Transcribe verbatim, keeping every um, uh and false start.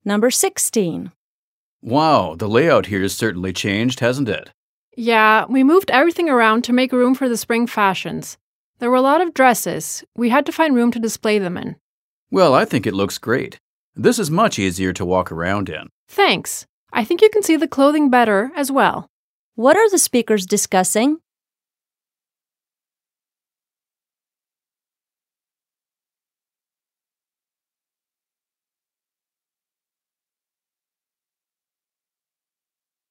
Number sixteen. Wow, the layout here has certainly changed, hasn't it? Yeah, we moved everything around to make room for the spring fashions. There were a lot of dresses. We had to find room to display them in. Well, I think it looks great. This is much easier to walk around in. Thanks. I think you can see the clothing better as well. What are the speakers discussing?